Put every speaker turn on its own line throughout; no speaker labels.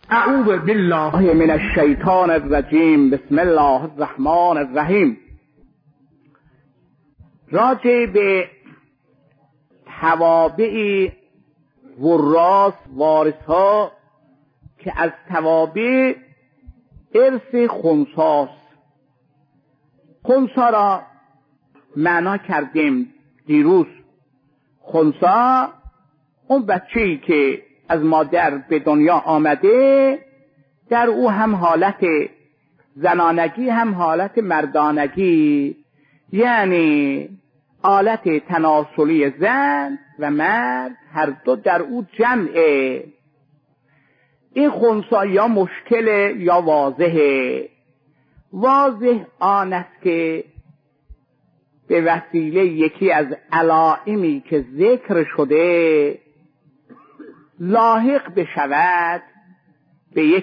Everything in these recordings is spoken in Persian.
اعوذ بالله من الشیطان الرجیم. بسم الله الرحمن الرحیم. راجع به توابع وراث وارثها که از توابع ارث خنثاست. خنثا را معنا کردیم دیروز. خنثا اون بچه‌ای که از مادر به دنیا آمده، در او هم حالت زنانگی هم حالت مردانگی، یعنی حالت تناسلی زن و مرد هر دو در او جمعه. این خنثا یا مشکل یا واضحه. واضح آن است که به وسیله یکی از علائمی که ذکر شده لاحق بشود به یک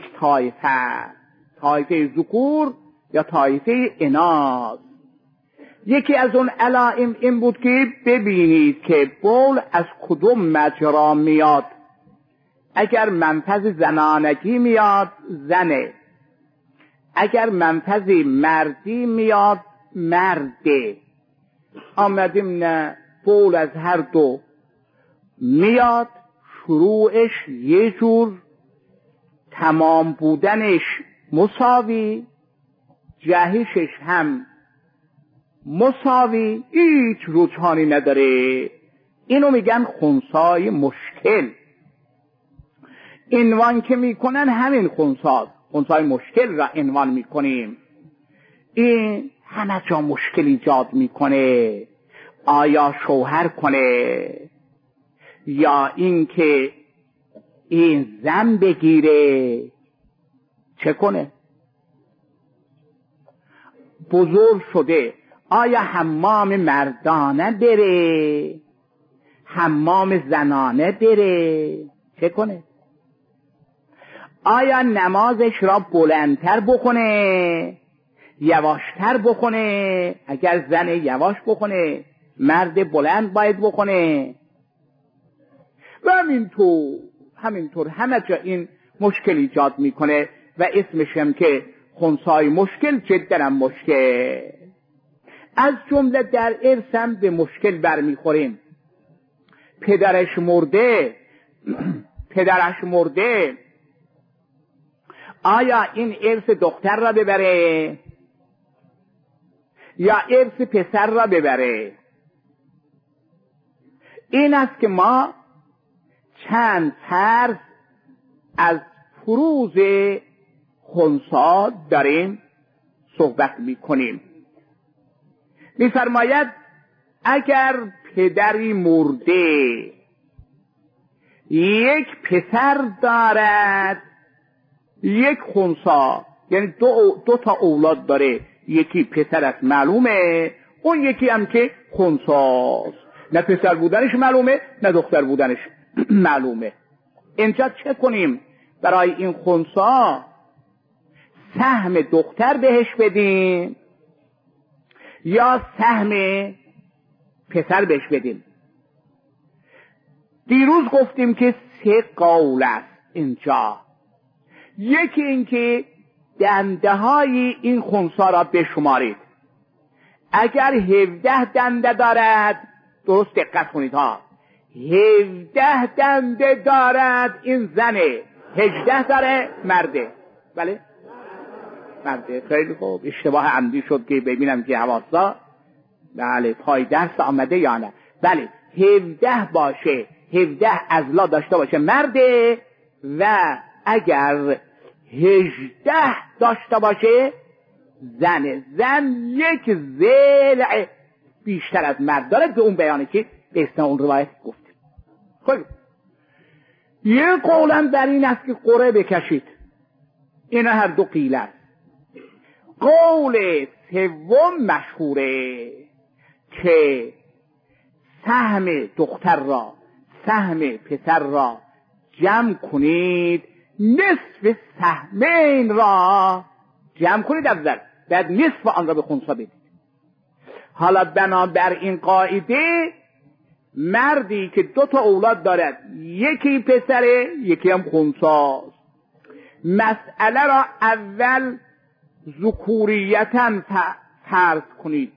طایفه ذکور یا طایفه اناث. یکی از اون علائم این بود که ببینید که بول از کدوم مجرا میاد. اگر منفذ زنانگی میاد زنه، اگر منفذ مردی میاد مرده. آمدیم نه، بول از هر دو میاد، شروعش یه جور، تمام بودنش مساوی، جهشش هم مساوی، هیچ رجحانی نداره. اینو میگن خنثای مشکل. عنوان که میکنن همین خنثای مشکل را عنوان میکنیم. این همه جا مشکل ایجاد میکنه. آیا شوهر کنه یا اینکه این زن بگیره، چه کنه؟ بزرگ شده، آیا حمام مردانه بره، حمام زنانه بره، چه کنه؟ آیا نمازش را بلندتر بخونه، یواشتر بخونه؟ اگر زن یواش بخونه، مرد بلند باید بخونه. و همینطور همه جا این مشکل ایجاد میکنه و اسمش هم که خنثای مشکل، جدا مشکل. از جمله در ارث هم به مشکل برمیخوریم. پدرش مرده، آیا این ارث دختر را ببره یا ارث پسر را ببره؟ این است که ما چند طرز از فروز خنثا داریم صحبت میکنیم. میفرماید اگر پدری مرده یک پسر دارد، یک خنثا، یعنی دو تا اولاد داره، یکی پسرش معلومه، اون یکی هم که خنثاست، نه پسر بودنش معلومه نه دختر بودنش معلومه. اینجا چه کنیم؟ برای این خنثا سهم دختر بهش بدیم یا سهم پسر بهش بدیم؟ دیروز گفتیم که 3 قول است اینجا. یکی این که دنده های این خنثا را بشمارید. اگر 17 دنده دارد، درست دقت کنید ها، 17 دنده دارد این زنه، 18 داره مرده. بله مرده. خیلی خوب، اشتباه عمدی شد که ببینم که حواسا بله پای درس آمده یا نه. بله 17 باشه، 17 ازلا داشته باشه مرده، و اگر 18 داشته باشه زنه. زن یک ضلع بیشتر از مرد داره، به اون بیانه که به اسم اون روایت گفتیم. خب یه قولم در این است که قرعه بکشید. اینا هر دو قیل است. قول سوم مشهوره که سهم دختر را سهم پسر را جمع کنید، نصف سهمین را جمع کنید افضل، بعد نصف آن را به خنثا بدید. حالا بنابر این قاعده مردی که 2 تا اولاد دارد، یکی پسره یکی هم خنثاست، مسئله را اول ذکوریتاً فرض کنید،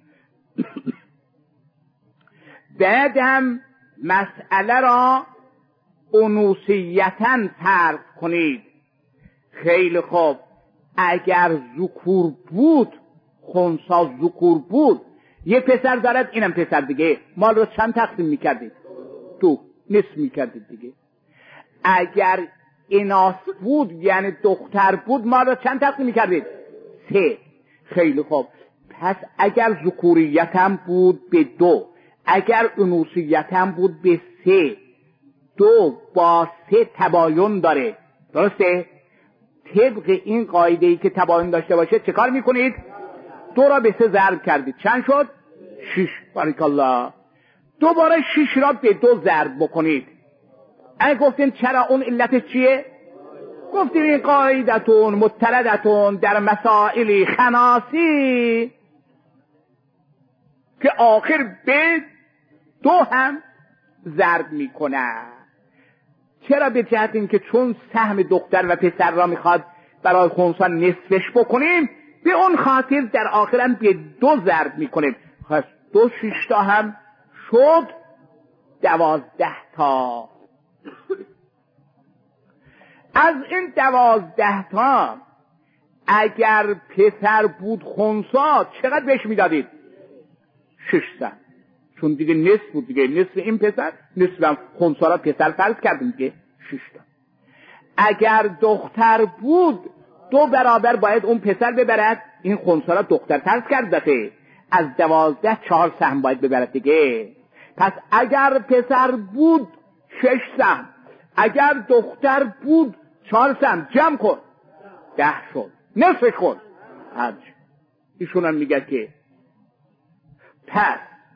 بعد هم مسئله را انوثیتاً فرض کنید. خیلی خوب، اگر ذکور بود، خنثی ذکور بود، یه پسر دارد، اینم پسر دیگه، مال رو چند تقسیم میکردید؟ 2، نصف میکردید دیگه. اگر اناث بود یعنی دختر بود، مال رو چند تقسیم میکردید؟ 3. خیلی خوب، پس اگر ذکوریت هم بود به 2، اگر انوثیت هم بود به 3، 2 با 3 تباین داره، درسته؟ طبق این قاعده‌ای که تباین داشته باشه چه کار میکنید؟ 2 را به 3 ضرب کردید، چند شد؟ 6. بارک الله. دوباره 6 را به 2 ضرب بکنید. اگه گفتین چرا، اون علت چیه؟ گفتیم این قاعدتون متردتون در مسائل خناسی که آخر به 2 هم ضرب میکنه. چرا؟ به جهت این که چون سهم دختر و پسر را میخواد برای خنثی نصفش بکنیم، به اون خاطر در آخر هم به 2 ضرب میکنیم. پس 2 6 تا هم شد 12 تا. از این 12 تا اگر پسر بود خنثی چقدر بهش میدادید؟ 6 تا. چون دیگه نصف بود دیگه، نصف این پسر، نصف هم خنثی را پسر فرض کردیم دیگه، 6 تا. اگر دختر بود 2 برابر باید اون پسر ببرد، این خنثی را دختر فرض کرد دفعه، از 12 4 سهم باید ببرد دیگه. پس اگر پسر بود 6 سهم، اگر دختر بود 4 سهم، جمع کن 10 شد، نصفش کن 5. ایشون هم میگه که پس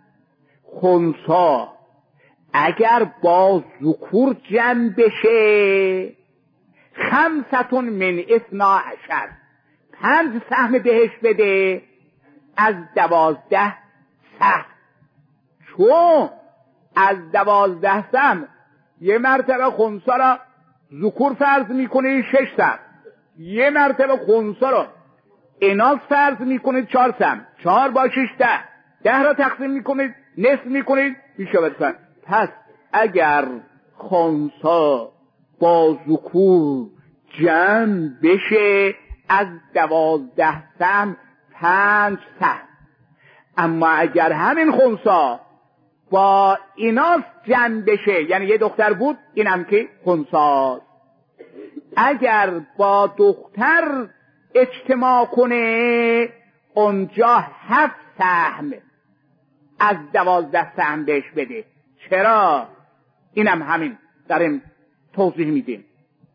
خنثی اگر با ذکور جمع بشه 5 من 12، 5 سهم بهش بده از 12 سهم. چون از 12 سهم یه مرتبه خنثی را ذکور فرض میکنه 6 سهم، یه مرتبه خنثی را اناث فرض میکنه 4 سهم، 4 با 6 10 را تقسیم میکنید، نصف میکنید، میشه بسن. پس اگر خنثی با ذکور جمع بشه از 12 سهم 5 سهم. اما اگر همین خنثی با اناث جمع بشه، یعنی یه دختر بود، اینم که خنثی، اگر با دختر اجتماع کنه اونجا 7 سهم از 12 سهم بهش بده. چرا؟ اینم همین داریم توضیح میدیم.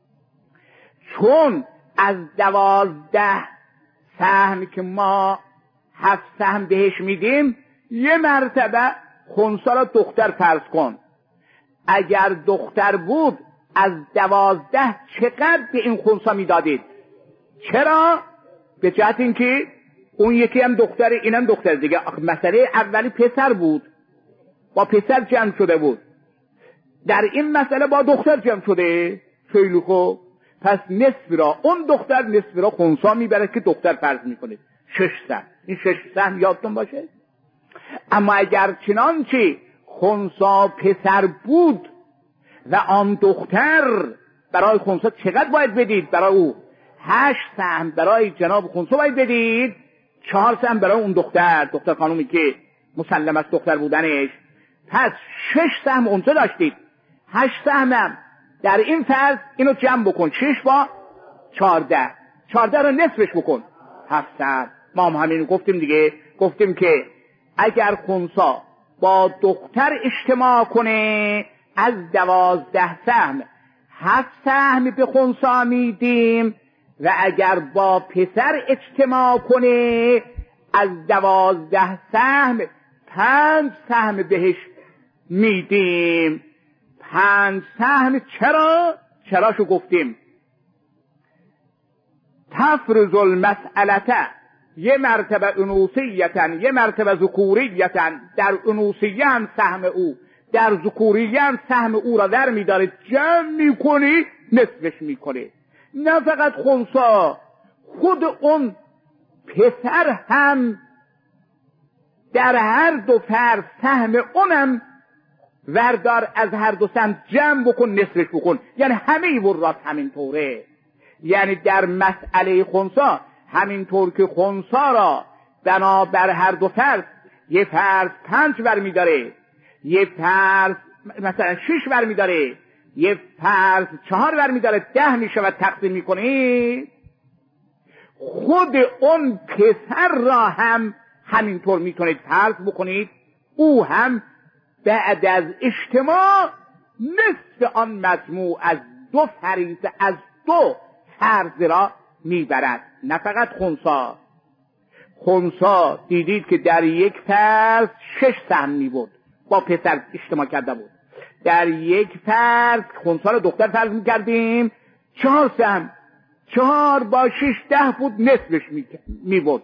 چون از 12 سهم که ما 7 سهم بهش میدیم، یه مرتبه خنثی را دختر فرض کن. اگر دختر بود از 12 چقدر به این خنثی میدادید؟ چرا؟ به جهت اینکه اون یکی هم دختر، اینم دختر دیگه. مسئله اولی پسر بود، با پسر جمع شده بود، در این مسئله با دختر جمع شده. خیلی خوب، پس نصف را اون دختر، نصف را خنثی میبره که دختر فرض میکنه 6 سهم. این 6 سهم یادتون باشه. اما اگر چنانچه خنثی پسر بود و آن دختر، برای خنثی چقدر باید بدید؟ برای او 8 سهم برای جناب خنثی باید بدید، 4 سهم برای اون دختر خانومی که مسلم است دختر بودنش. پس 6 سهم اونجا داشتید، 8 سهم در این فرض اینو جمع بکن، 6 با 14 رو نصفش بکن 7 سهم. ما هم همینو گفتیم دیگه، گفتیم که اگر خنثی با دختر اجتماع کنه از 12 سهم 7 سهم به خنثی میدیم، و اگر با پسر اجتماع کنه از 12 سهم 5 سهم بهش میدیم. 5 سهم چراشو گفتیم؟ تفرض المسئلته، یه مرتبه انوثیتن یه مرتبه ذکوریتن. در انوثیه هم سهم او، در ذکوریه هم سهم او را در میداره، جمع میکنی نصفش میکنه. نه فقط خنثی، خود اون پسر هم در هر دو فرض سهم اونم وردار، از هر دو سهم جمع بکن، نصفش بکن. یعنی همه وراث همینطوره. یعنی در مسئله خنثی همینطور که خنثی را بنابر هر دو فرض یه فرض 5 برمیداره، یه فرض مثلا 6 برمیداره، یه فرض 4 برمیداره، 10 میشه و تقسیم میکنی، خود اون پسر را هم همینطور میتونید فرض بکنید، او هم بعد از اجتماع نصف آن مجموع از 2 فریضه، از 2 فرض را میبرد. نه فقط خنثی. خنثی دیدید که در یک فرض 6 سهم میبود، با پسر اجتماع کرده بود. در یک فرض خنثی را دختر فرض میکردیم 4 سهم، 4 با 6 10 بود، نصفش میبود.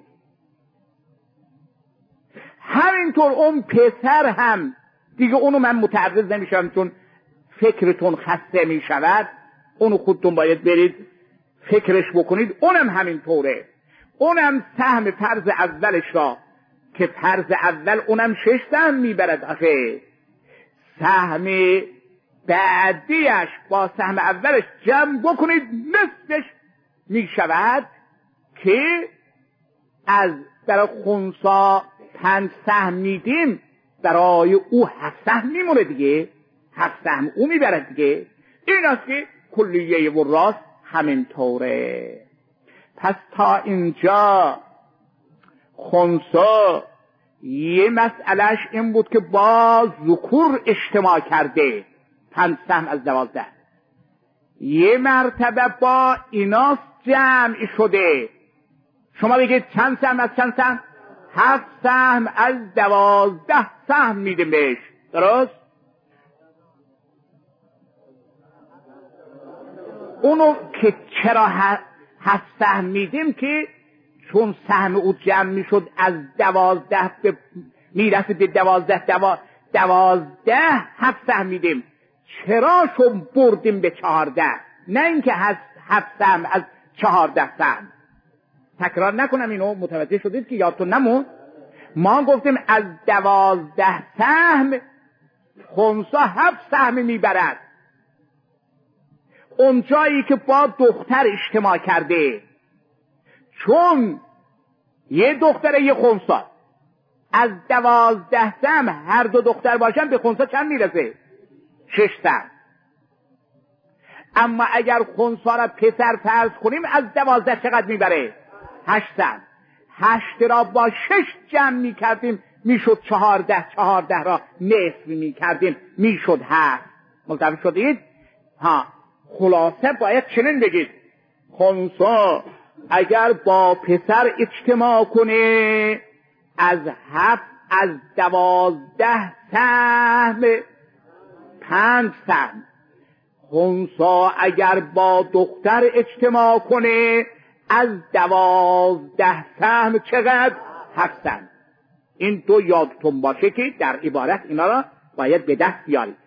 همینطور اون پسر هم دیگه، اونو من متعرض نمیشم چون فکرتون خسته میشود، اونو خودتون باید برید فکرش بکنید. اونم همینطوره، اونم سهم فرض اولش را که فرض اول اونم 6 سهم میبرد، آخه سهم بعدیش با سهم اولش جمع بکنید نصفش میشود، که از برای خنثی 5 سهم میدیم، برای او 7 سهم میمونه دیگه، 7 سهم او میبرد دیگه. این است که کلیه وراث همینطوره. پس تا اینجا خنثی یه مسئلهش این بود که با ذکور اجتماع کرده 5 سهم از 12، یه مرتبه با ایناس جمع شده. شما بگید چند سهم از چند سهم؟ 7 سهم از 12 سهم میدیم بهش، درست؟ اونو که چرا 7 سهم میدیم که چون سهم او جمع میشد از 12 میرسه به 12 7 سهم میدیم. چرا چون بردیم به 14؟ نه اینکه 7 سهم از 14 سهم. تکرار نکنم اینو، متوجه شدید که یادتون نمون؟ ما گفتیم از 12 سهم خنثی 7 سهم میبرد. اون جایی که با دختر اجتماع کرده، چون یه دختر یه خنثی، از 12 سهم هر دو دختر باشن به خنثی چند میرسه؟ 6 سهم. اما اگر خنثی را پسر فرض کنیم از 12 چقدر میبره؟ 8 سهم. 8 را با 6 جمع میکردیم میشد 14، 14 را نصف میکردیم میشد 7. متوجه شدید؟ ها، خلاصه باید چنین بگید: خنثی اگر با پسر اجتماع کنه از 12 سهم 5 سهم. خنثی اگر با دختر اجتماع کنه از 12 سهم چقدر؟ 7 سهم. این دو یادتون باشه که در عبارت اینا را باید به دست بیارید.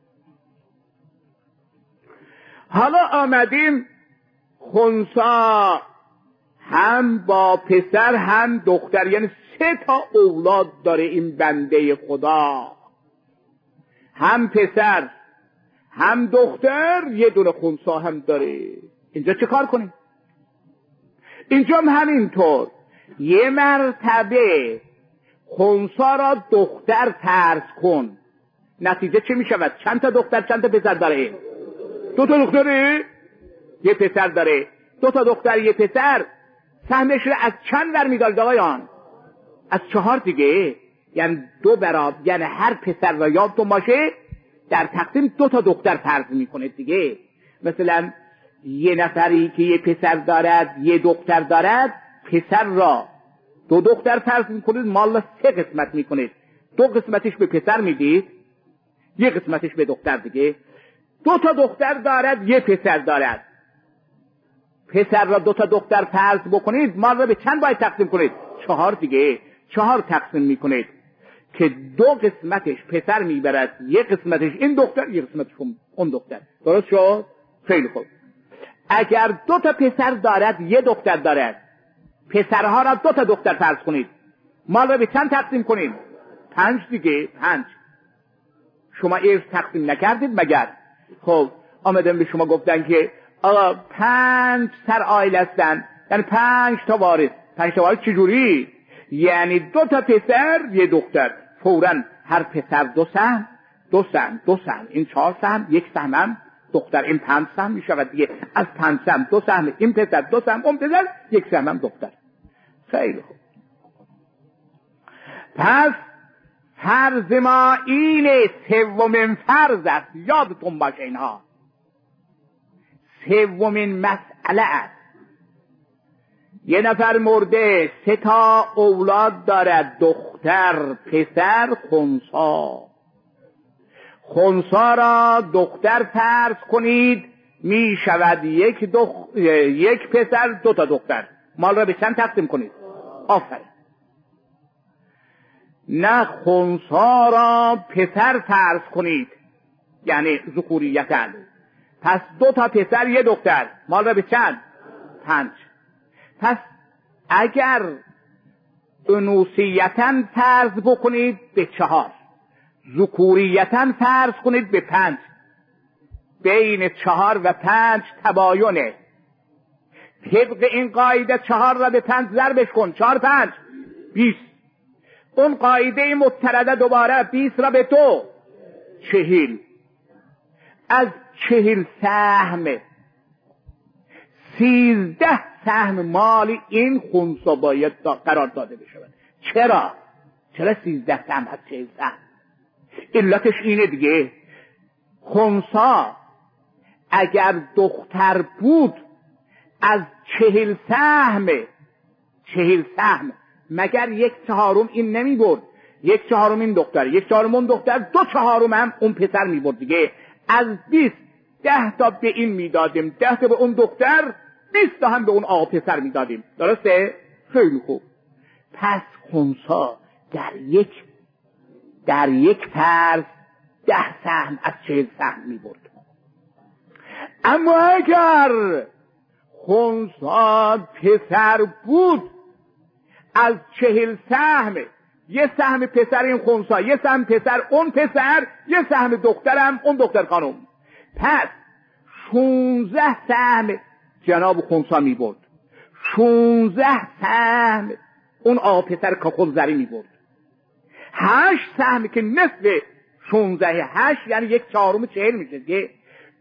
حالا آمدیم خنثی هم با پسر هم دختر، یعنی 3 تا اولاد داره این بنده خدا، هم پسر هم دختر، یه دونه خنثی هم داره. اینجا چه کار کنیم؟ اینجا هم همینطور یه مرتبه خنثی را دختر فرض کن، نتیجه چه می شود؟ چند تا دختر چند تا پسر داره؟ 2 تا دختره یه پسر داره. 2 تا دختر یه پسر، سهمش رو از چند برمی‌دارید آقایان؟ از 4 دیگه. یعنی 2 برابر، یعنی هر پسر را یادتون باشه در تقسیم 2 تا دختر فرض میکنه دیگه. مثلا یه نفری که یه پسر دارد یه دختر دارد، پسر را 2 دختر فرض میکنید، مال 3 قسمت میکنید. 2 قسمتش به پسر میدید، 1 قسمتش به دختر دیگه. 2 تا دختر دارد یه پسر دارد، پسر را 2 تا دختر فرض بکنید، مال را به چند باید تقسیم کنید؟ 4 دیگه. 4 تقسیم میکنید که 2 قسمتش پسر میبرد، 1 قسمتش این دختر، 1 قسمتش اون دختر. درست شد؟ خیلی خوب. اگر 2 تا پسر دارد 1 دختر دارد، پسرها را 2 تا دختر فرض کنید، مال را به چند تقسیم کنیم؟ 5 دیگه، 5. شما ارث تقسیم نکردید مگر؟ خب آمدن به شما گفتن که آقا 5 سر عائله هستن، یعنی 5 تا وارث. 5 تا وارث چجوری؟ یعنی 2 تا پسر 1 دختر، فوراً هر پسر 2 سهم، 2 سهم، 2 سهم، این 4 سهم، 1 سهم هم دختر، این 5 سهم می شود دیگه. از 5 سهم 2 سهم این پسر، 2 سهم اون پسر، 1 سهم هم دختر. خیلی خوب. پس فرض ما اینه، 3مین فرض است، یادتون باشه اینها. 3مین مسئله است. یه نفر مرده، 3 تا اولاد دارد، دختر، پسر، خنثی. خنثی را دختر فرض کنید، می شود 1 پسر 2 تا دختر. مال را به چند تقسیم کنید؟ آفرین. نه، خنثی را پسر فرض کنید، یعنی ذکوریتن. پس 2 تا پسر 1 دختر، مال را به چند؟ 5. پس اگر انوثیتن فرض بکنید به 4، ذکوریتن فرض کنید به 5. بین 4 و 5 تباینه. طبق این قاعده 4 را به 5 ضربش کن، 4 5 20. اون قاعده مترده دوباره 20 را به 2 40. از 40 سهم 13 سهم مال این خنثی باید قرار داده بشود. چرا 13 سهم از 40 سهم؟ علتش اینه دیگه، خنثی اگر دختر بود از 40 سهم مگر 1/4 این نمی برد، 1/4 این دختر، 1/4 اون دختر، 2/4 هم اون پسر می برد دیگه. از 20 10 تا به این می دادیم، 10 تا به اون دختر، 20 تا هم به اون آقا پسر می دادیم. درسته؟ خیلی خوب. پس خنثی در یک فرض 10 سهم از 40 سهم می برد. اما اگر خنثی پسر بود، از 40 سهم 1 سهم پسر این خنثی، 1 سهم پسر اون پسر، 1 سهم دخترم اون دختر خانم. پس 16 سهم جناب خنثی می برد، 16 سهم اون آقا پسر کاکلزری می برد. 8 سهم که نصف 16 8 یعنی 1/4 40 میشه دیگه،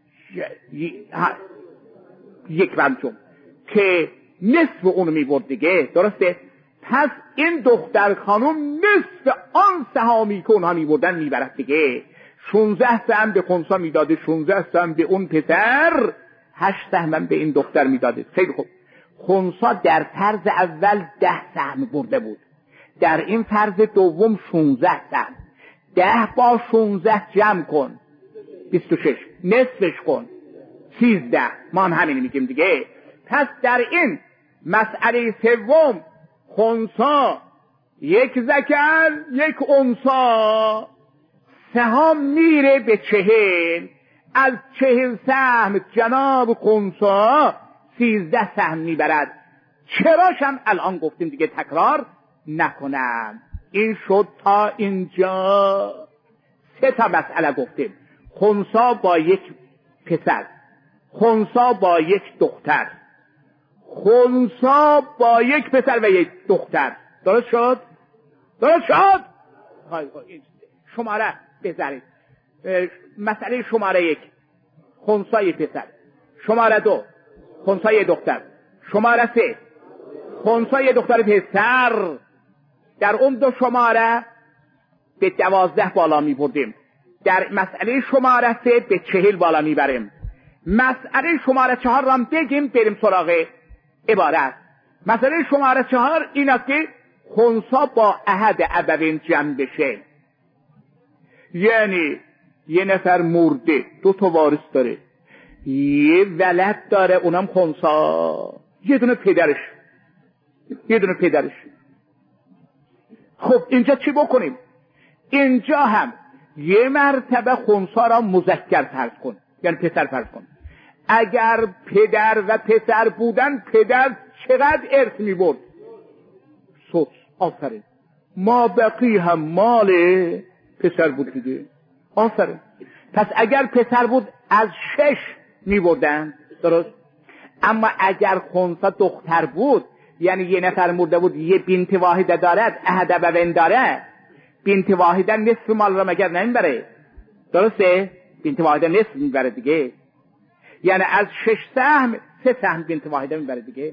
1/5 که نصف اونو می برد دیگه. درسته؟ پس این دختر خانم نصف آن سهامی که اونها می بردن می برد دیگه. 16 سهم به خنثی می داده، 16 سهم به اون پسر، 8 سهم به این دختر می داده. خیلی خوب. خنثی در فرض اول 10 سهم برده بود، در این فرض دوم 16 سهم. 10 با 16 جمع کن 26، نصفش کن 13. ما هم همین میگیم دیگه. پس در این مسئله سوم خنثی 1 ذکر 1 انثی، سهام میره به 40. از 40 سهم جناب خنثی 13 سهم میبرد. چراش هم الان گفتیم دیگه، تکرار نکنم. این شد تا اینجا 3 تا مسئله گفتیم. خنثی با 1 پسر، خنثی با 1 دختر، خنثی با 1 پسر و 1 دختر. درست شد؟ درست شد؟ شماره بذارید. مسئله شماره 1 خنثی پسر، شماره 2 خنثی دختر، شماره 3 خنثی دختر پسر. در اون 2 شماره به 12 بالا می بردیم. در مسئله شماره 3 به 40 بالا می بریم. مسئله شماره 4 را بگیم بریم سراغ عبارت. مسئله شماره 4 این است که خنثی با احد ابوین جمع بشه. یعنی یه نفر مرده، 2 تا وارث داره، یه ولد داره اونم خنثی، یه دونه پدرش. خب اینجا چی بکنیم؟ اینجا هم یه مرتبه خنثی را مذکر فرض کن، یعنی پسر فرض کن. اگر پدر و پسر بودن، پدر چقدر ارث می برد؟ سدس. آفرین. ما بقی هم مال پسر بود دیگه. آفرین. پس اگر پسر بود از 6 می بردن، درست؟ اما اگر خنثی دختر بود، یعنی یه نفر مرده بود، یه بنت واحده دارد، احد ابوین داره، بنت واحده نصف مال را مگر نمیبره؟ درسته؟ بنت واحده نصف میبره دیگه. یعنی از 6 سهم 3 سهم بنت واحده میبره دیگه.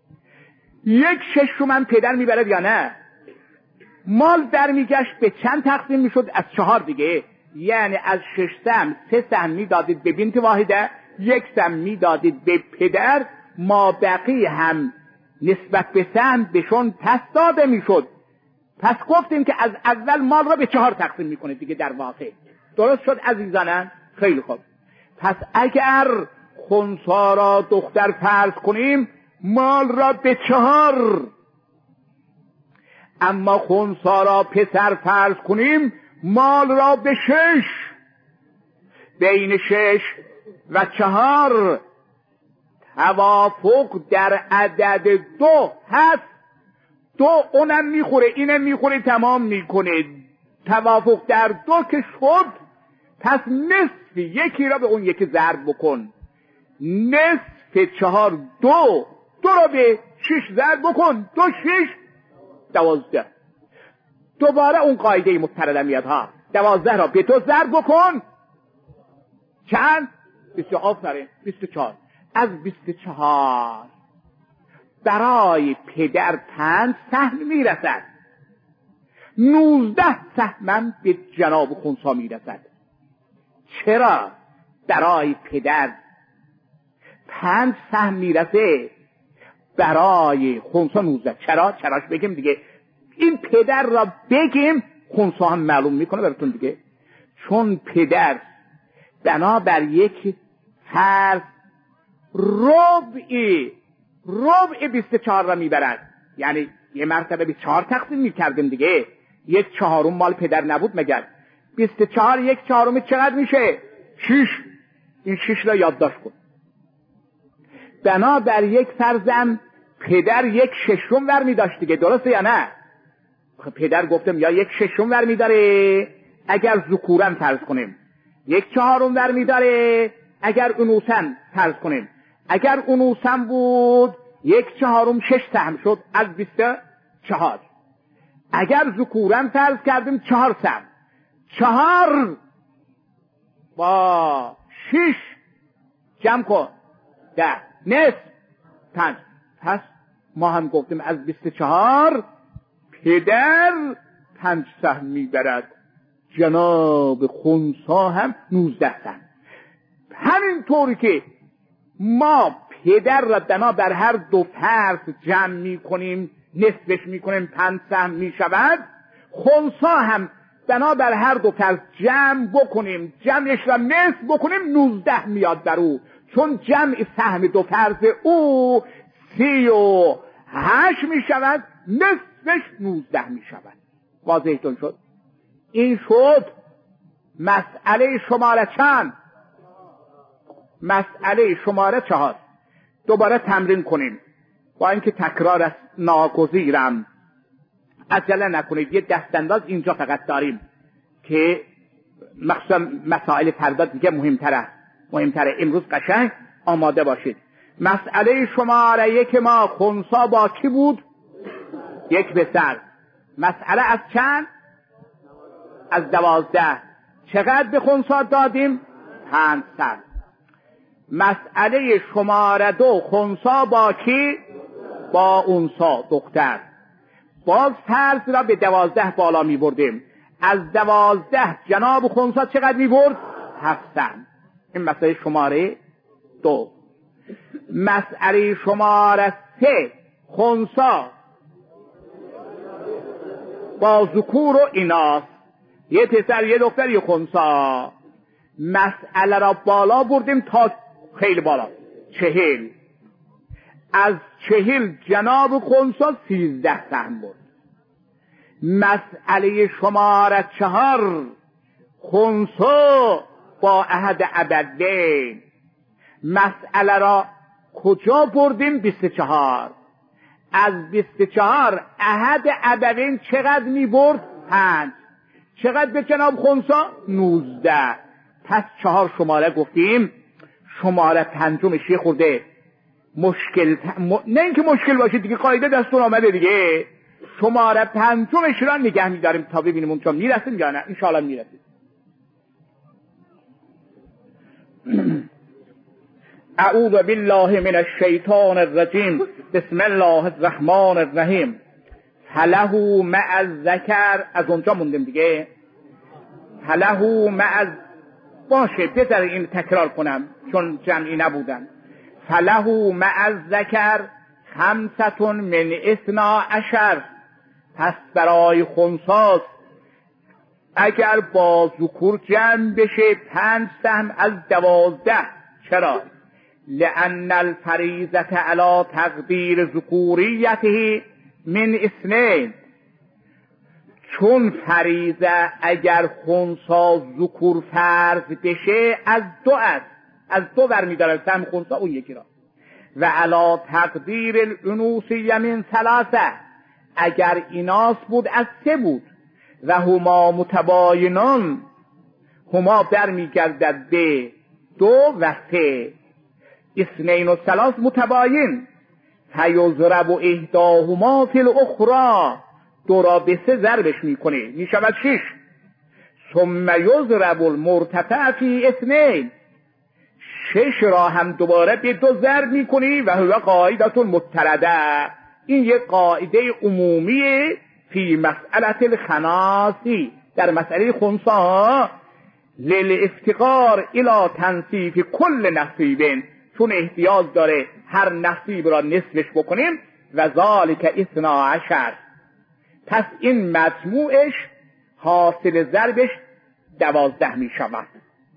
1/6 پدر میبره یا نه؟ مال در میگشت به چند تقسیم میشد؟ از 4 دیگه. یعنی از 6 سهم 3 سهم میدادید به بنت واحده، 1 سهم میدادید به پدر، ما بقی هم نسبت به سهم بهشون پس داده میشد. پس گفتیم که از اول مال را به 4 تقسیم میکنه دیگه در واقع. درست شد عزیزانم؟ خیلی خوب. پس اگر خنثی را دختر فرض کنیم، مال را به 4، اما خنثی را پسر فرض کنیم، مال را به 6. بین 6 و 4 توافق در عدد 2 هست. 2 اونم میخوره اینم میخوره، تمام میکنه. توافق در 2 که شد، پس نصف یکی را به اون یکی ضرب بکن. نصف 4 2 را به 6 ضرب بکن. 2 6 12. دوباره اون قاعده مسترده میاد ها. 12 را به 2 ضرب بکن. چند؟ 20. آفرین. 24. از 24 برای پدر 5 سهم میرسد. 19 سهم به جناب خنثی میرسد. چرا برای پدر 5 سهم میرسه، برای خنثی 19؟ چراش بگیم دیگه. این پدر را بگیم، خنثی هم معلوم میکنه براتون دیگه. چون پدر بنابر یک فرض ربع 24 را میبرد. یعنی یه مرتبه به 4 تقسیم میکردیم دیگه. 1/4 مال پدر نبود مگر؟ 24 1/4 چقدر میشه؟ 6. این 6 را یادداشت کن. بنابر یک فرضم پدر 1/6 ور میداشت دیگه. درسته یا نه؟ پدر گفتم یا 1/6 ور میداره اگر ذکورن فرض کنیم، 1/4 ور میداره اگر انوثن فرض کنیم. اگر انوثن بود 1/4 6 سهم شد از 24. اگر ذکورن فرض کردیم 4 سهم. 4 با 6 جمع کن 10 نصف 5. پس ما هم گفتیم از 24 پدر 5 سهم میبرد، جناب خنثی هم 19 سهم. همین طوری که ما پدر را بنابر هر 2 فرض جمع میکنیم، نصفش میکنیم 5 سهم میشود، خنثی هم بنابر هر 2 فرض جمع بکنیم، جمعش را نصف بکنیم، 19 میاد در او. چون جمع سهم 2 فرض او 38 میشود، نصفش 19 میشود. واضحتون شد؟ این شد مسئله شماره چند؟ مسئله شماره 4. دوباره تمرین کنیم. با اینکه تکرار است ناگزیرم، عجله نکنید. یه دستانداز اینجا فقط داریم که مخصوصا مسائل فردا دیگه مهمتره. امروز قشنگ آماده باشید. مسئله شماره 1 ما خنثی با کی بود؟ 1 پسر. مسئله از چند؟ از 12. چقدر به خنثی دادیم؟ 5 سهم. مسئله شماره 2 خنثی با کی؟ با انثی دختر. باز فرض را به 12 بالا می بردیم. از 12 جناب خنثی چقدر می برد؟ 7 سهم. این مسئله شماره 2. مسئله شماره 3 خنثی با ذکور و ایناث، یه پسر یه دختر یه خنثی. مسئله را بالا بردیم تا خیلی بالا 40. از 40 جناب خنثی 13 سهم برد. مسئله شماره 4 خنثی با احد ابوین. مسئله را کجا بردیم؟ 24. از 24 احد ابوین چقدر می برد؟ 5. چقدر به جناب خنثی؟ 19. پس 4 شماره گفتیم. شماره پنجمش یه خورده مشکل نه اینکه مشکل باشه دیگه، قاعده دستور آمده دیگه. شماره پنجمش را نگه می‌داریم تا ببینیم اونجا میرسیم یا نه. ان شاء الله میرسیم. اعوذ بالله من الشیطان الرجیم. بسم الله الرحمن الرحیم. فله مع الذکر. از اونجا موندیم دیگه. فله مع باشه بذار این تکرار کنم چون جمعی نبودن. فله مع الذکر 5 من 12. پس برای خنثی اگر با ذکور جمع بشه 5 سهم از 12. چرا؟ لأن الفریضة علی تقدیر ذکوریته من 2. چون فریضه اگر خنثی ذکور فرض بشه از 2 است. از 2 برمی‌دارن سهم خنثی اون یکی را. و علی تقدیر الانوثیه من 3. اگر ایناس بود از 3 بود. و هما متباینان. هما برمیگردد به 2 و 3. 2 و 3 متباین. فیضرب احداهما فی الاخری. 2 را به 3 ضربش میکنه میشود 6. ثم یضرب المرتفع فی 2. 6 را هم دوباره به 2 ضرب میکنی و هو قاعده مضطرده. این یک قاعده عمومی فی مسئله الخناسی، در مسئله خنثی. للافتقار الی تنصیف کل نصیب، چون احتیاج داره هر نصیب را نصفش بکنیم. و ذالک 12. پس این مجموعش حاصل ضربش 12 می شود.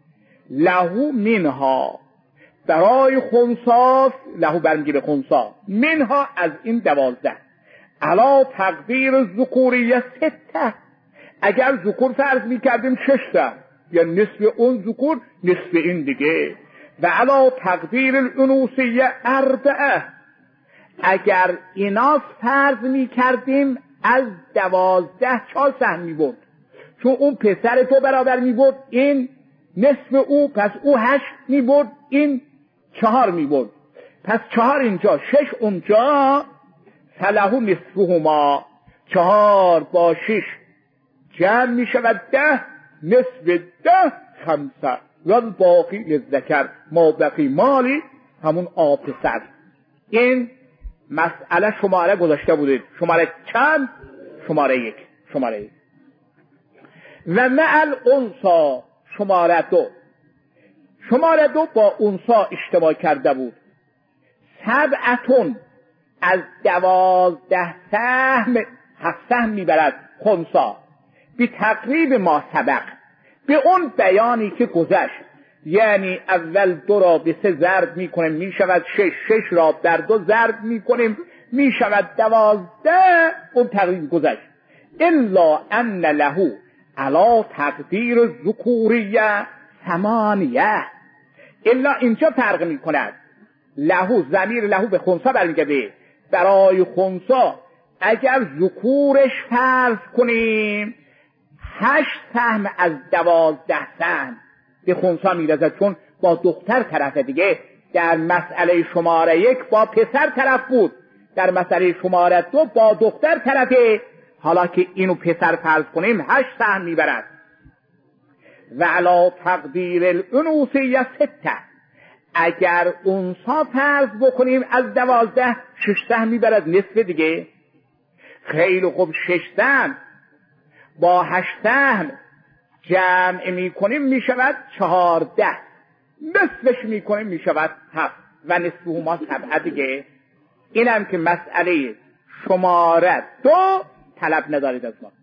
لهو منها، برای خنثی لهو برمیگه خنثی، منها از این 12. علا تقدیر ذکوریه 6. اگر ذکور فرض می کردیم 6 تا، یا نصف اون ذکور نصف این دیگه. و علا تقدیر الانوثیه 4. اگر ایناس فرض می کردیم از 12 4 سهم می برد. چون اون پسر تو برابر می برد، این نصف او، پس او 8 می برد، این 4 می برد. پس 4 اینجا 6 اونجا. فله نصفهما. 4 با 6 جمع می شود 10. نصف 10 5. و باقی للذکر ما بقی مالی، همون آپسر. این مسئله شماره گذاشته بودید. شماره چند؟ شماره 1. شماره 1. و مع الانثى شماره 2. شماره 2 با انثى اشتباه کرده بود. 7 از 12 سهم 7 سهم میبرد خنثی. بی تقریب ما سبق، به اون بیانی که گذشت. یعنی اول 2 را به 3 ضرب میکنیم میشود 6. 6 را در 2 ضرب میکنیم میشود 12. اون تقریب گذشت. الا ان له علا تقدیر ذکوریه 8. الا اینجا فرق میکند. له، ضمیر له به خنثی برمیگرده. برای خنثی اگر ذکورش فرض کنیم 8 سهم از 12 سهم به خنثی میرسد، چون با دختر طرف دیگه. در مسئله شماره 1 با پسر طرف بود، در مسئله شماره 2 با دختر طرفه. حالا که اینو پسر فرض کنیم 8 سهم میبرد. و علا تقدیر الانوثیه 6. اگر انثی فرض بکنیم از 12 6 سهم میبرد، نصف دیگه. خیلی خوب، 6 سهم با 8 سهم جمع میکنیم میشود 14. نصفش میکنیم میشود 7. و نصفهما 7 دیگه. اینم که مسئله شماره 2 طلب ندارید از ما.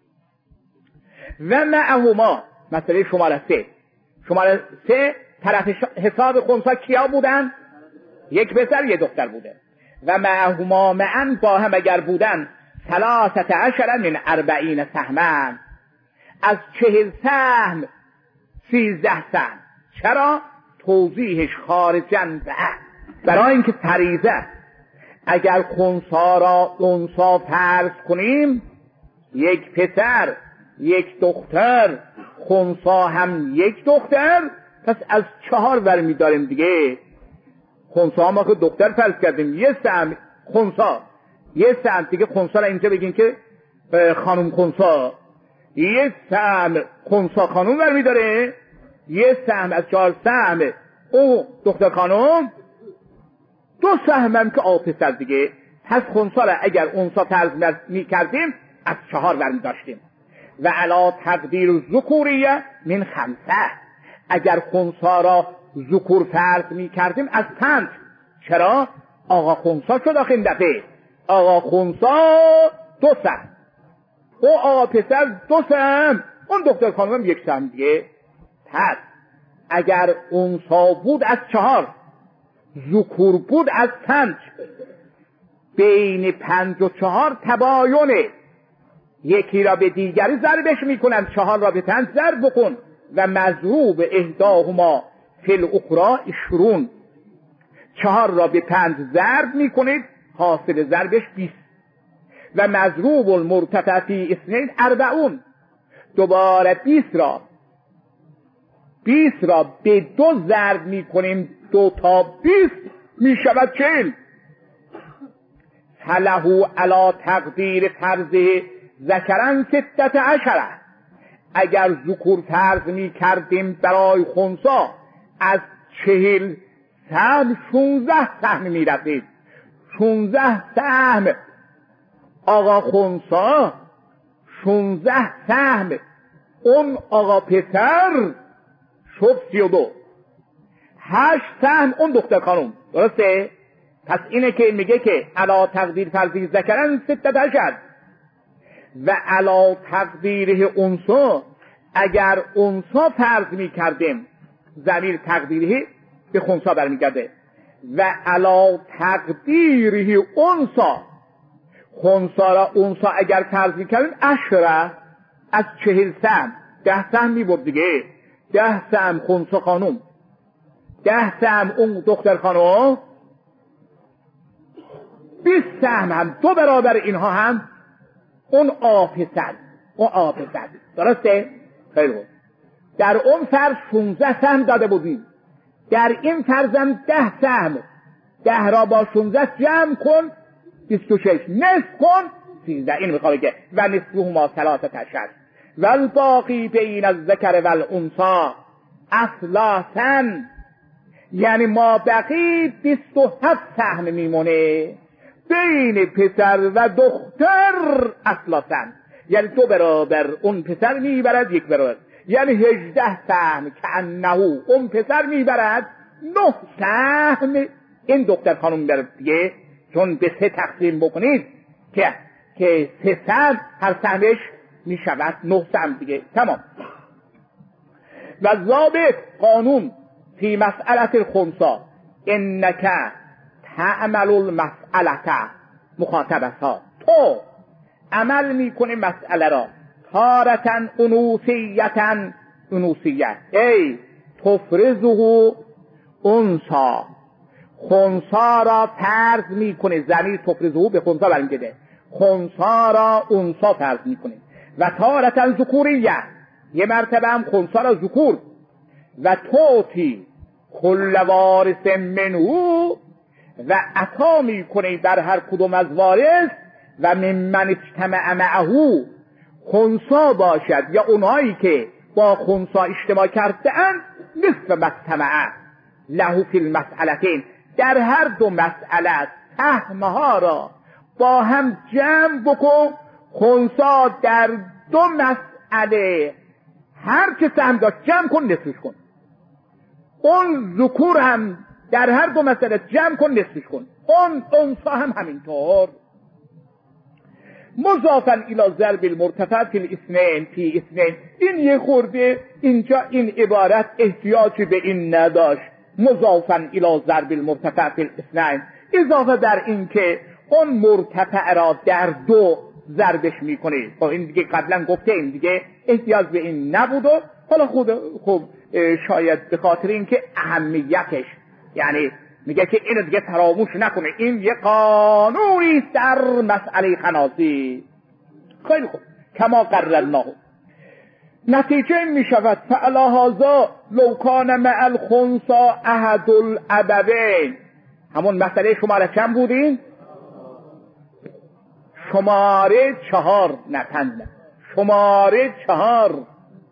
و معهما مسئله شماره 3. شماره 3 طرف حساب خنثی کیا بودن؟ 1 پسر 1 دختر بوده. و معهما معا با هم اگر بودن 13 من 40 سهما، از 40 سهم 13 سهم. چرا؟ توضیحش خارجن برای اینکه فریضه اگر خنثی را انثی فرض کنیم، یک پسر یک دختر، خنثی هم یک دختر، پس از 4 ور می‌داریم دیگه. خنثی ما که دختر فرض کردیم، یه سهم خنثی، یه سهم دیگه خنثی را اینجا بگین که خانم خنثی، یه سهم خنثی خانم ور می‌داره، یه سهم از 4 سهم او دختر خانم، 2 سهم هم که پسر دیگه. پس خنثی را اگر انثی فرض می‌کردیم از 4 ور می‌داشتیم. و علا تقدیر ذکوریه من 5. اگر خنثی را ذکور فرض می‌کردیم از 5. چرا؟ آقا خنثی شد آخه این دفعه. آقا خنثی 2 سهم، او آقا پسر 2 سهم، اون دختر خانم 1 سهم دیگه. پس اگر انثی بود از 4، ذکور بود از 5، بین 5 و 4 تباینه. یکی را به دیگری ضربش میکنن، 4 را به 5 ضرب بکن و مضروب احداهما فی الاخری 20. 4 را به 5 ضرب میکنید، حاصل ضربش 20. و مضروب المرتفع فی 2 40. دوباره 20 را به 2 ضرب میکنیم، 2 تا 20 میشود 40. فله علی تقدیر فرضه ذکرن 16. اگر ذکور فرض می کردیم برای خنثی از 40 سهم 16 سهم می رسید. 16 سهم آقا خنثی، 16 سهم اون آقا پسر شد 32. 8 سهم اون دختر خانم. درسته؟ پس اینه که میگه که علا تقدیر فرضی ذکرن 16 و علا تقدیره انثی. اگر انثی فرض می کردیم ضمیر تقدیره به خنثی برمیگرده. و علا تقدیره انثی، خنثی را انثی اگر فرض می کردیم 10 از 40 سهم 10 سهم می بود دیگه. 10 سهم خنثی خانم، 10 سهم اون دختر خانم، 20 سهم هم 2 برابر اینها هم اون آپسر. درسته؟ خیلی بود. در اون فرض 16 سهم داده بودیم، در این فرضم 10 سهم. 10 را با 16 جمع کن 26، نصف کن 13. این میخواد که و نصفهما 13 و الباقی بین الذکر و الانثی اثلاثا، یعنی ما بقی 27 سهم میمونه بین پسر و دختر اثلاثا، یعنی 2 برابر اون پسر میبرد 1 برابر، یعنی 18 سهم که انه اون پسر میبرد 9 سهم این دختر خانم میبرد دیگه. چون به 3 تقسیم بکنید که 3 سهم هر سهمش میشود 9 سهم دیگه. تمام. و ضابط قانون فی مسئله الخنثی انک تعمل المسئله مخاطبتها، تو عمل میکنی مسئله را تارتن انوثیت ای تفرزه انثی، خنثی را فرض میکنی. ضمیر تفرزه به خنثی برمیگرده، خنثی را انثی فرض میکنی. و تارتن ذکوریه، یه مرتبه هم خنثی را ذکور. و توتی کل وارث منهو، و عطا میکنی در هر کدوم از وارث. و ممن اجتمع معه، خنثی باشد یا اونهایی که با خنثی اجتماع کرده اند، نصف مجتمع له فی المسئلتین، در هر 2 مسئله سهمها را با هم جمع بکن. خنثی در 2 مسئله هر چه سهم داشت جمع کن نصفش کن. اون ذکور هم در هر 2 مسئله جمع کن نصفش کن. اون انثی هم همینطور. مضافا الی ضرب المرتفع فی 2 این یه خورده اینجا این عبارت احتیاجی به این نداشت. مضافا الی ضرب المرتفع فی 2، اضافه در این که اون مرتفع را در 2 ضربش میکنه. این دیگه قبلا گفته این دیگه احتیاج به این نبود و حالا خب شاید به خاطر اینکه اهمیتش، یعنی میگه که اینو دیگه فراموش نکنه، این یه قانونی در مسئله خناسی. خیلی خوب، کما قررناه. نتیجه می شود فعلی هذا لو کان مع الخنثی احد الابوین. همون مسئله شماره چند بودین؟ شماره 4. نه شماره 4.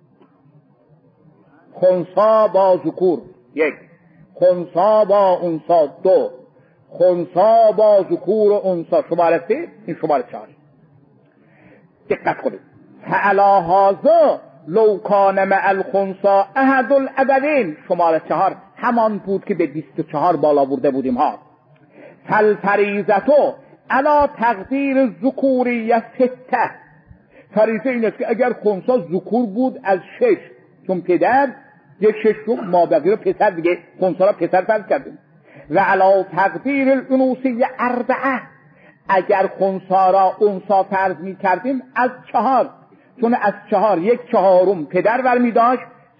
خنثی با ذکور 1، خنثی با انثی 2، خنثی با ذکور و انثی شماره 3، این شماره 4. دقت کنید. فعلی هذا لو کان مع الخنثی احد الابوین، شماره 4 همان بود که به 24 بالا برده بودیم ها. فالفریضه علی تقدیر ذکوریه 6. فریضه این است که اگر خنثی ذکور بود از 6، چون پدر 1/6 مابقی رو پسر، دیگه خنثی را پسر فرض کردیم. و علی تقدیر الانوثیه 4، اگر خنثی را انثی فرض می کردیم از 4، چون از 4 1/4 پدر برمی داشت،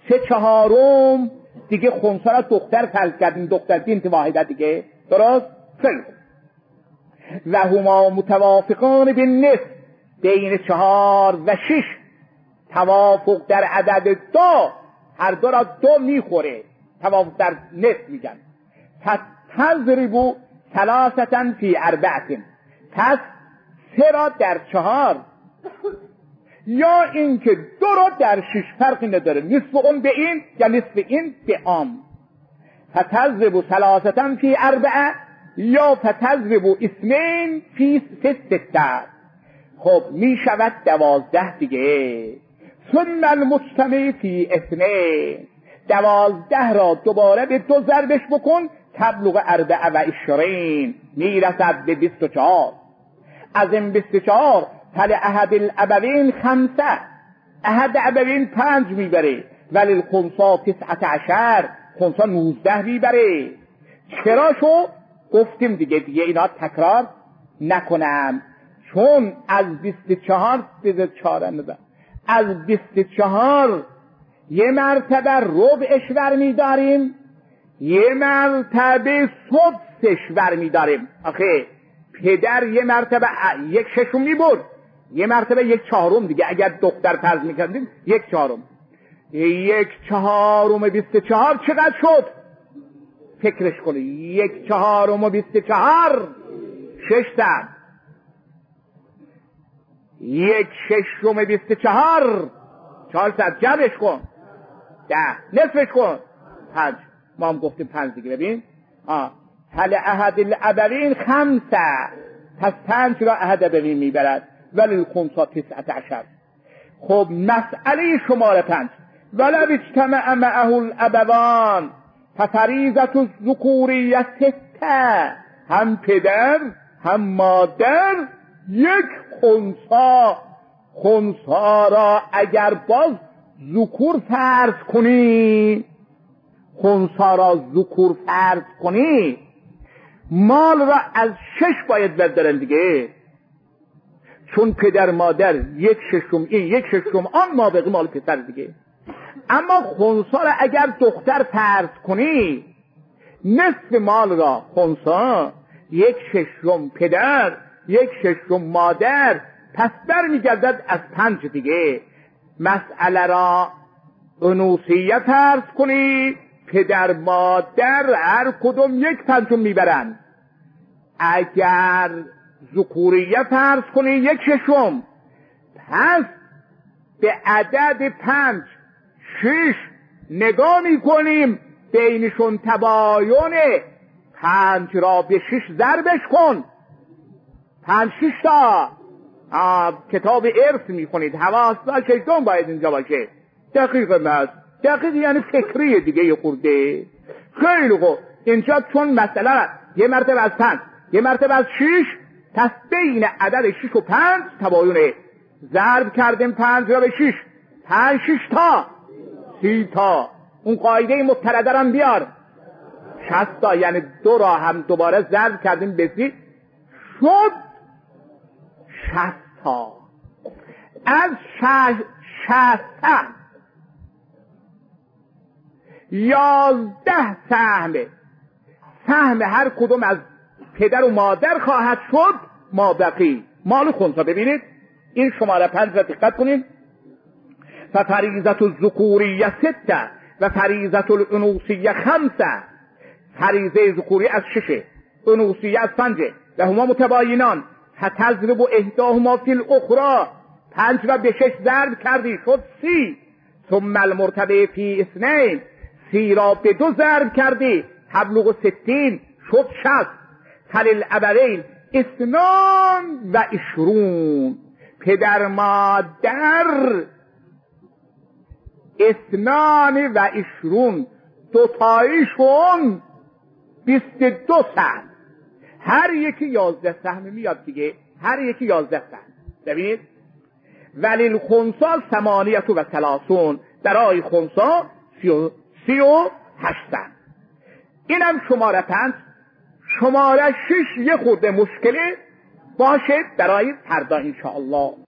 3/4 دیگه خنثی را دختر فرض کردیم، دختر بنت واحده دیگه. درست؟ خیلی. و هما متوافقان بالنصف، بین 4 و 6 توافق در عدد 2، هر دو را 2 میخوره، توافق در نصف میگن. فتضربوا 3 فی 4، پس 3 را در 4 یا اینکه 2 را در 6، فرقی نداره، نصف اون به این یا نصف این به آن. فتضربوا 3 فی 4 یا فتضربوا 2 فی 6. خب می شود 12 دیگه. ثم المجتمع فی 2، 12 را دوباره به 2 ضربش بکن، تبلغ 24، می رسد به 24. از این 24 فل احد الابوین 5، احد ابوین 5 میبره، ولی الخنثی 19، خنثی 19 میبره. چرا شو؟ گفتیم دیگه اینا تکرار نکنم، چون از 24 به 4 نزد، از 24 یه مرتبه ربعش برمی داریم، یه مرتبه سدسش برمی داریم. آخه پدر یه مرتبه 1/6 می برد، یه مرتبه 1/4 دیگه، اگر دختر فرض می کردیم 1/4. 1/4 24 چقدر شد؟ فکرش کنی. 1/4 24 6 تا. 1/6 24 400 جمعش کن 10، نصفش کن 5. ما هم گفتیم 5 دیگه. ببین هل احد الابوین 5، پس 5 را احد ابوین میبرد، ولی الخنثی 19. خب مسئله شماره 5، ولو اجتمع معه الابوان ففریضة الذکوریه 6، هم پدر هم مادر 1 خنثی را اگر باز ذکور فرض کنی، خنثی را ذکور فرض کنی، مال را از 6 باید بردارن دیگه، چون پدر مادر 1/6 این 1/6 آن، ما بقی مال پسر دیگه. اما خنثی را اگر دختر فرض کنی، نصف مال را خنثی، 1/6 پدر، 1/6 مادر، پس برمیگردد از 5 دیگه. مسئله را انوثیه فرض کنی، پدر مادر هر کدوم 1/5 میبرن. اگر ذکوریه فرض کنی 1/6، پس به عدد 5 6 نگاه میکنیم، بینشون تباینه، 5 را به 6 ضربش کن، 5 6 تا. کتاب ارث میخونید، حواس باشه، دون باید اینجا باشه. دقیق مست، دقیق یعنی فکریه دیگه یه خورده. خیلی خوب، اینجا چون مسئله یه مرتبه از 5 یه مرتبه از 6، پس بین عدد 6 و 5 تباینه، ضرب کردیم 5 را به 6، 5 6 تا 30 تا. اون قاعده مبتلده هم بیار، 60 تا، یعنی 2 را هم دوباره ضرب کردیم به 30، شد 60 تا. از 60 11 سهم هر کدوم از پدر و مادر خواهد شد مابقی مال خنثی. ببینید این شماره 5 را دقت کنید. ففریضة الذکوریه 6 و فریضة الانوثیه 5. فریضه ذکوری از 6، انوثیه از 5 و هما متباینان. فتضرب احداهما فی الاخری، 5 را به 6 ضرب کردی شد 30. ثم المرتبع فی 2، 30 را به 2 ضرب کردی تبلغ 60 شد 60. فللابوین 22، پدر مادر 22، دوتایشون 22 سهم، هر یکی 11 سهم میاد دیگه، هر یکی 11 سهم. ببینید وللخنثی 38، برای خنثی 38 سهم. اینم شماره 5. شماره 6 یه خورده مشکله باشه برای فردا انشاءالله.